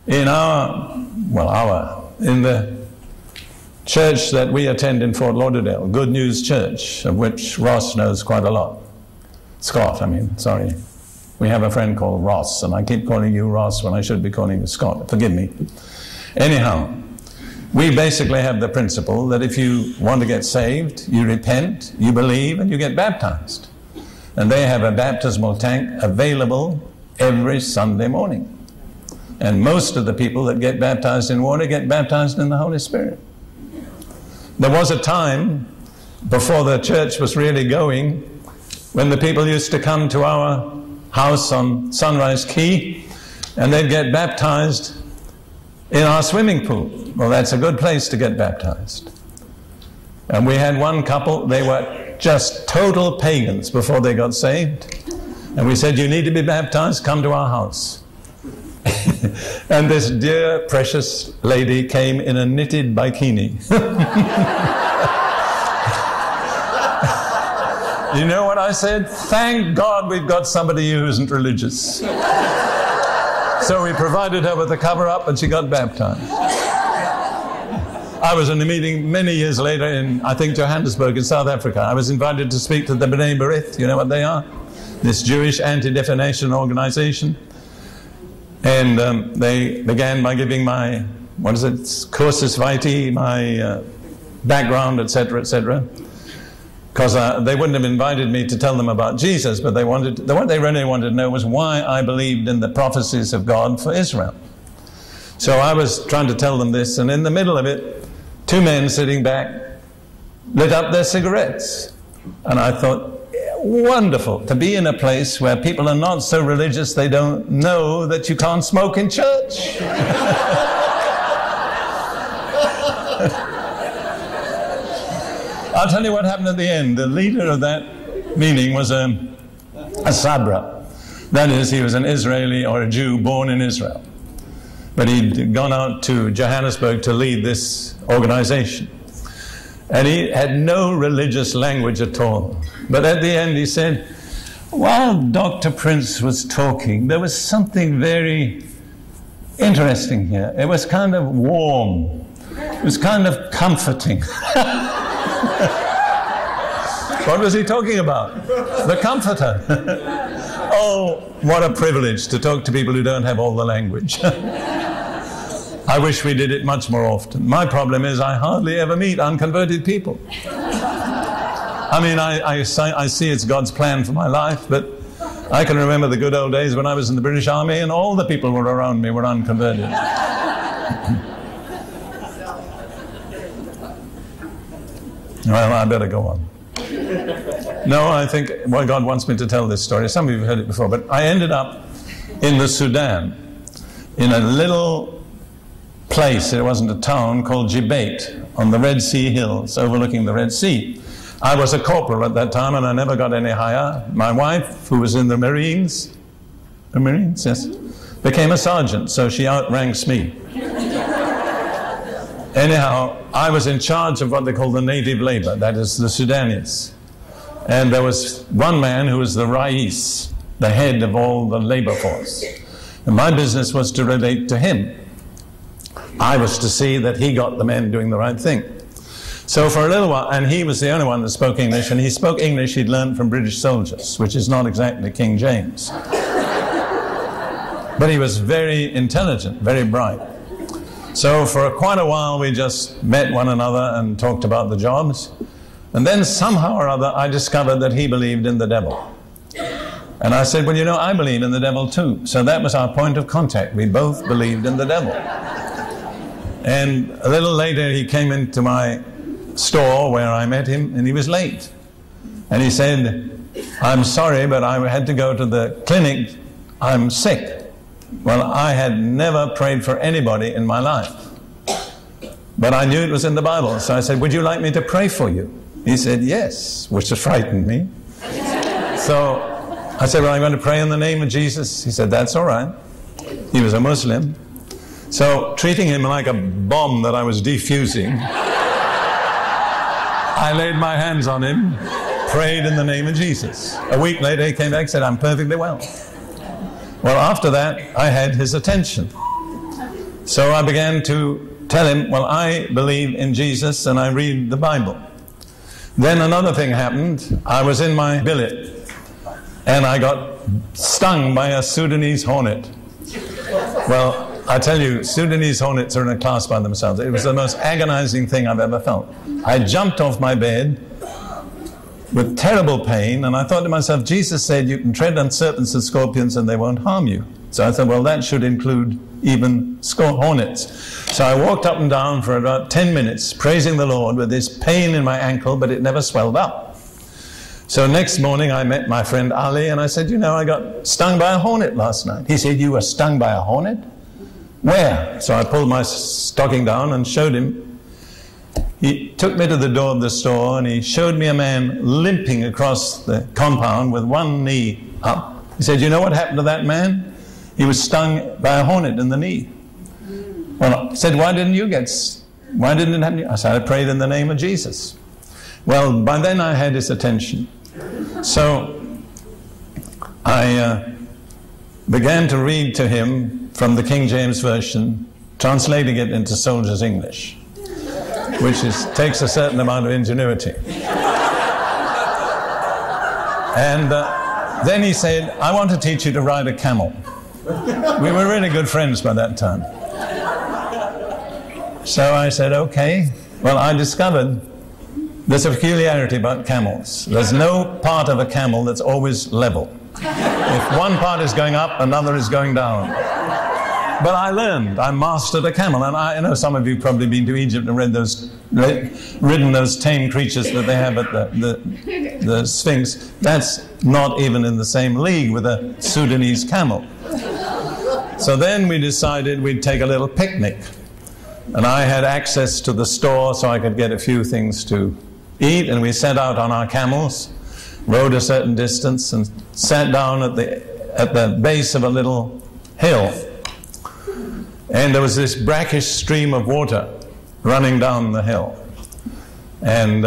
in the church that we attend in Fort Lauderdale, Good News Church, of which Ross knows quite a lot. Scott, sorry. We have a friend called Ross, and I keep calling you Ross when I should be calling you Scott. Forgive me. Anyhow, we basically have the principle that if you want to get saved, you repent, you believe, and you get baptized. And they have a baptismal tank available every Sunday morning. And most of the people that get baptized in water get baptized in the Holy Spirit. There was a time, before the church was really going, when the people used to come to our house on Sunrise Key, and they'd get baptized in our swimming pool. Well, that's a good place to get baptized. And we had one couple, they were just total pagans before they got saved. And we said, you need to be baptized, come to our house. And this dear, precious lady came in a knitted bikini. You know what I said? Thank God we've got somebody who isn't religious. So we provided her with a cover-up and she got baptized. I was in a meeting many years later in, I think, Johannesburg in South Africa. I was invited to speak to the B'nai B'rith. You know what they are? This Jewish anti-defamation organization. And they began by giving my, cursus vitae, my background, etc., etc. Because they wouldn't have invited me to tell them about Jesus, but what they really wanted to know was why I believed in the prophecies of God for Israel. So I was trying to tell them this, and in the middle of it, two men sitting back lit up their cigarettes. And I thought, wonderful to be in a place where people are not so religious they don't know that you can't smoke in church. I'll tell you what happened at the end. The leader of that meeting was a Sabra. That is, he was an Israeli or a Jew born in Israel. But he'd gone out to Johannesburg to lead this organization. And he had no religious language at all. But at the end he said, while Dr. Prince was talking, there was something very interesting here. It was kind of warm. It was kind of comforting. What was he talking about? The Comforter. Oh, what a privilege to talk to people who don't have all the language. I wish we did it much more often. My problem is I hardly ever meet unconverted people. I see it's God's plan for my life, but I can remember the good old days when I was in the British Army and all the people who were around me were unconverted. Well, I better go on. No, I think, well, God wants me to tell this story. Some of you have heard it before, but I ended up in the Sudan, in a little place, it wasn't a town, called Jibate, on the Red Sea Hills, overlooking the Red Sea. I was a corporal at that time, and I never got any higher. My wife, who was in the Marines, yes, became a sergeant, so she outranks me. Anyhow, I was in charge of what they call the native labor, that is the Sudanese. And there was one man who was the Rais, the head of all the labor force. And my business was to relate to him. I was to see that he got the men doing the right thing. So for a little while, and he was the only one that spoke English, and he spoke English he'd learned from British soldiers, which is not exactly King James. But he was very intelligent, very bright. So for quite a while we just met one another and talked about the jobs. And then somehow or other I discovered that he believed in the devil. And I said, well, you know, I believe in the devil too. So that was our point of contact. We both believed in the devil. And a little later he came into my store where I met him, and he was late. And he said, I'm sorry, but I had to go to the clinic. I'm sick. Well, I had never prayed for anybody in my life. But I knew it was in the Bible. So I said, would you like me to pray for you? He said, yes, which frightened me. So I said, well, I'm going to pray in the name of Jesus. He said, that's all right. He was a Muslim. So treating him like a bomb that I was defusing, I laid my hands on him, prayed in the name of Jesus. A week later he came back and said, I'm perfectly well. Well, after that, I had his attention. So I began to tell him, well, I believe in Jesus and I read the Bible. Then another thing happened. I was in my billet and I got stung by a Sudanese hornet. Well, I tell you, Sudanese hornets are in a class by themselves. It was the most agonizing thing I've ever felt. I jumped off my bed with terrible pain, and I thought to myself, Jesus said you can tread on serpents and scorpions and they won't harm you. So I thought, well, that should include even hornets. So I walked up and down for about 10 minutes, praising the Lord with this pain in my ankle, but it never swelled up. So next morning I met my friend Ali, and I said, you know, I got stung by a hornet last night. He said, you were stung by a hornet? Where? So I pulled my stocking down and showed him. He took me to the door of the store and he showed me a man limping across the compound with one knee up. He said, you know what happened to that man? He was stung by a hornet in the knee. Well, I said, why didn't it happen to you? I said, I prayed in the name of Jesus. Well, by then I had his attention. So I began to read to him from the King James Version, translating it into soldier's English, which takes a certain amount of ingenuity. And then he said, I want to teach you to ride a camel. We were really good friends by that time. So I said, okay. Well, I discovered there's a peculiarity about camels. There's no part of a camel that's always level. If one part is going up, another is going down. But I learned. I mastered a camel. And I know some of you probably been to Egypt and ridden those tame creatures that they have at the Sphinx. That's not even in the same league with a Sudanese camel. So then we decided we'd take a little picnic. And I had access to the store so I could get a few things to eat. And we set out on our camels, rode a certain distance, and sat down at the base of a little hill. And there was this brackish stream of water running down the hill. And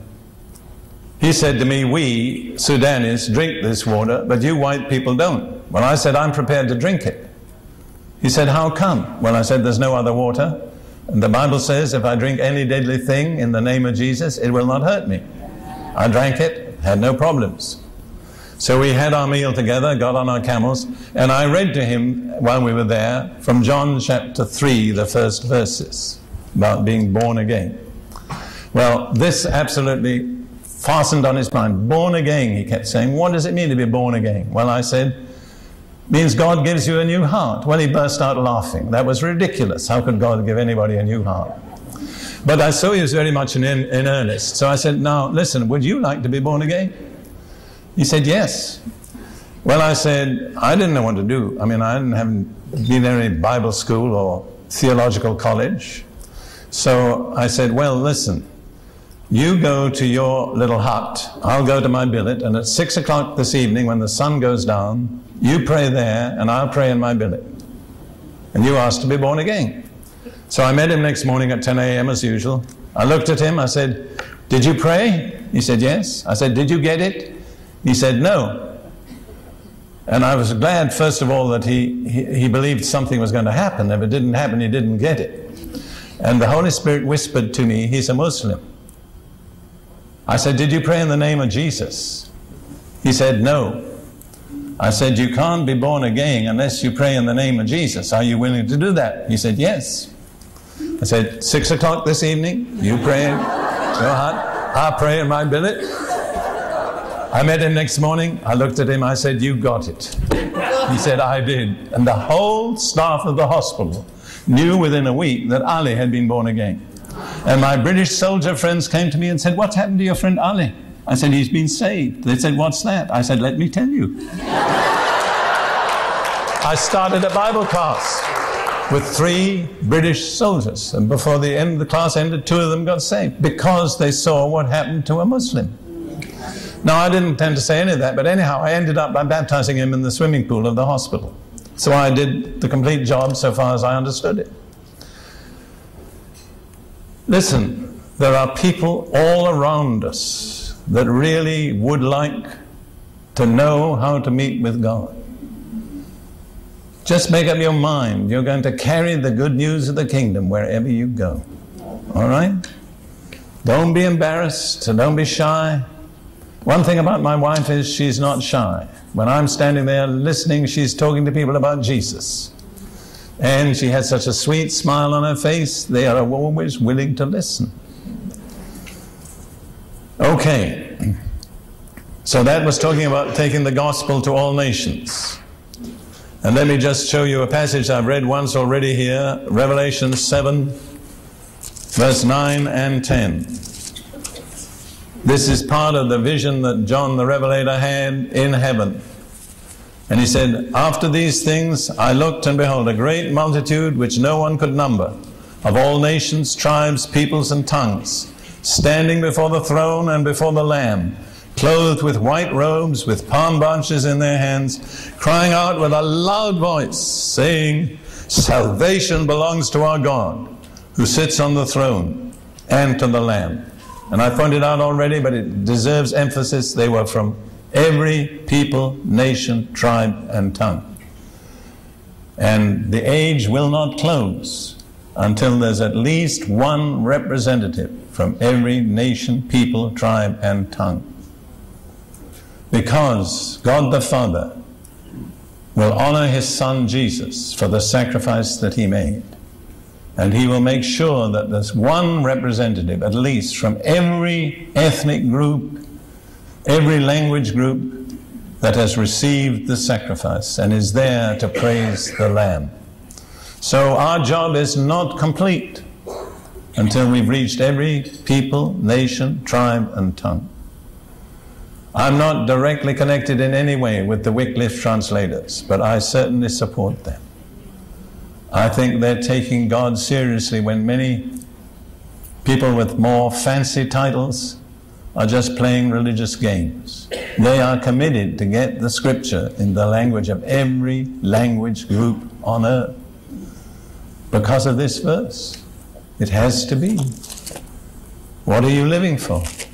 he said to me, we Sudanese drink this water, but you white people don't. Well, I said, I'm prepared to drink it. He said, how come? Well, I said, there's no other water. And the Bible says, if I drink any deadly thing in the name of Jesus, it will not hurt me. I drank it, had no problems. So we had our meal together, got on our camels, and I read to him while we were there from John chapter 3, the first verses, about being born again. Well, this absolutely fastened on his mind. Born again, he kept saying. What does it mean to be born again? Well, I said, means God gives you a new heart. Well, he burst out laughing. That was ridiculous. How could God give anybody a new heart? But I saw he was very much in earnest. So I said, now, listen, would you like to be born again? He said, yes. Well, I said, I didn't know what to do. I mean, I haven't been in any Bible school or theological college. So I said, well, listen, you go to your little hut, I'll go to my billet, and at 6 o'clock this evening when the sun goes down, you pray there and I'll pray in my billet. And you ask to be born again. So I met him next morning at 10 a.m. as usual. I looked at him, I said, did you pray? He said, yes. I said, did you get it? He said, no. And I was glad, first of all, that he believed something was going to happen. If it didn't happen, he didn't get it. And the Holy Spirit whispered to me, he's a Muslim. I said, did you pray in the name of Jesus? He said, no. I said, you can't be born again unless you pray in the name of Jesus. Are you willing to do that? He said, yes. I said, 6 o'clock this evening, you pray in your heart, I'll pray in my billet. I met him next morning. I looked at him. I said, you got it. He said, I did. And the whole staff of the hospital knew within a week that Ali had been born again. And my British soldier friends came to me and said, what's happened to your friend Ali? I said, he's been saved. They said, what's that? I said, let me tell you. I started a Bible class with 3 British soldiers. And before the end of the class ended, 2 of them got saved because they saw what happened to a Muslim. Now, I didn't intend to say any of that, but anyhow, I ended up by baptizing him in the swimming pool of the hospital. So I did the complete job so far as I understood it. Listen, there are people all around us that really would like to know how to meet with God. Just make up your mind. You're going to carry the good news of the kingdom wherever you go. All right? Don't be embarrassed and don't be shy. One thing about my wife is she's not shy. When I'm standing there listening, she's talking to people about Jesus. And she has such a sweet smile on her face, they are always willing to listen. Okay. So that was talking about taking the gospel to all nations. And let me just show you a passage I've read once already here, Revelation 7, verse 9 and 10. This is part of the vision that John the Revelator had in heaven. And he said, "After these things I looked, and behold, a great multitude which no one could number, of all nations, tribes, peoples, and tongues, standing before the throne and before the Lamb, clothed with white robes, with palm branches in their hands, crying out with a loud voice, saying, 'Salvation belongs to our God, who sits on the throne, and to the Lamb.'" And I pointed out already, but it deserves emphasis, they were from every people, nation, tribe, and tongue. And the age will not close until there's at least one representative from every nation, people, tribe, and tongue. Because God the Father will honor his Son Jesus for the sacrifice that he made. And he will make sure that there's one representative, at least, from every ethnic group, every language group that has received the sacrifice and is there to praise the Lamb. So our job is not complete until we've reached every people, nation, tribe, and tongue. I'm not directly connected in any way with the Wycliffe translators, but I certainly support them. I think they're taking God seriously when many people with more fancy titles are just playing religious games. They are committed to get the scripture in the language of every language group on earth. Because of this verse, it has to be. What are you living for?